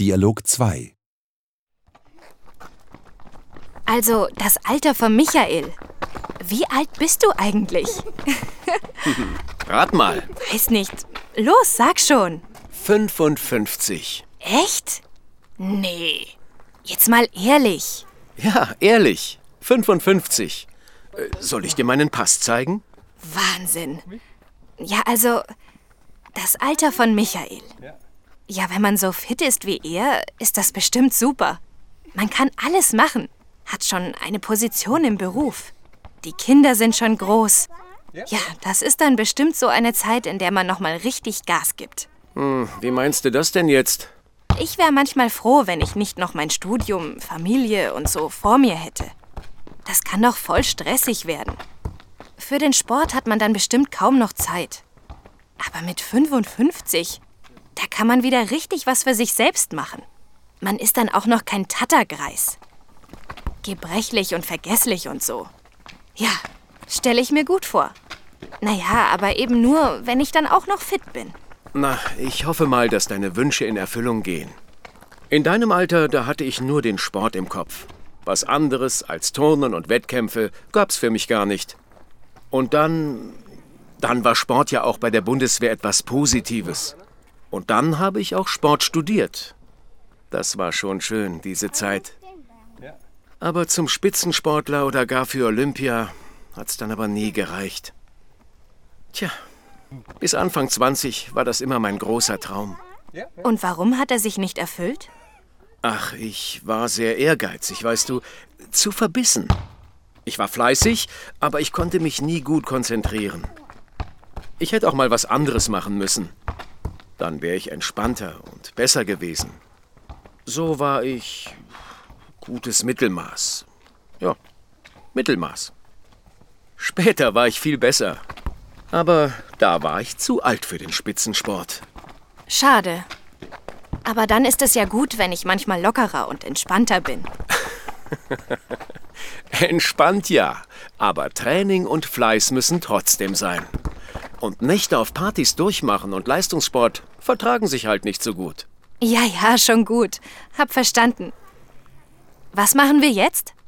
Dialog 2. Also, das Alter von Michael. Wie alt bist du eigentlich? Rat mal. Weiß nicht. Los, sag schon. 55. Echt? Nee. Jetzt mal ehrlich. Ja, ehrlich. 55. Soll ich dir meinen Pass zeigen? Wahnsinn. Ja, also, das Alter von Michael. Ja, wenn man so fit ist wie er, ist das bestimmt super. Man kann alles machen. Hat schon eine Position im Beruf. Die Kinder sind schon groß. Ja, das ist dann bestimmt so eine Zeit, in der man nochmal richtig Gas gibt. Wie meinst du das denn jetzt? Ich wäre manchmal froh, wenn ich nicht noch mein Studium, Familie und so vor mir hätte. Das kann doch voll stressig werden. Für den Sport hat man dann bestimmt kaum noch Zeit. Aber mit 55, da kann man wieder richtig was für sich selbst machen. Man ist dann auch noch kein Tattergreis. Gebrechlich und vergesslich und so. Ja, stelle ich mir gut vor. Naja, aber eben nur, wenn ich dann auch noch fit bin. Na, ich hoffe mal, dass deine Wünsche in Erfüllung gehen. In deinem Alter, da hatte ich nur den Sport im Kopf. Was anderes als Turnen und Wettkämpfe gab's für mich gar nicht. Und dann war Sport ja auch bei der Bundeswehr etwas Positives. Und dann habe ich auch Sport studiert. Das war schon schön, diese Zeit. Aber zum Spitzensportler oder gar für Olympia hat's dann aber nie gereicht. Tja, bis Anfang 20 war das immer mein großer Traum. Und warum hat er sich nicht erfüllt? Ach, ich war sehr ehrgeizig, weißt du, zu verbissen. Ich war fleißig, aber ich konnte mich nie gut konzentrieren. Ich hätte auch mal was anderes machen müssen. Dann wäre ich entspannter und besser gewesen. So war ich gutes Mittelmaß. Ja, Mittelmaß. Später war ich viel besser. Aber da war ich zu alt für den Spitzensport. Schade. Aber dann ist es ja gut, wenn ich manchmal lockerer und entspannter bin. Entspannt ja, aber Training und Fleiß müssen trotzdem sein. Und Nächte auf Partys durchmachen und Leistungssport vertragen sich halt nicht so gut. Ja, schon gut. Hab verstanden. Was machen wir jetzt?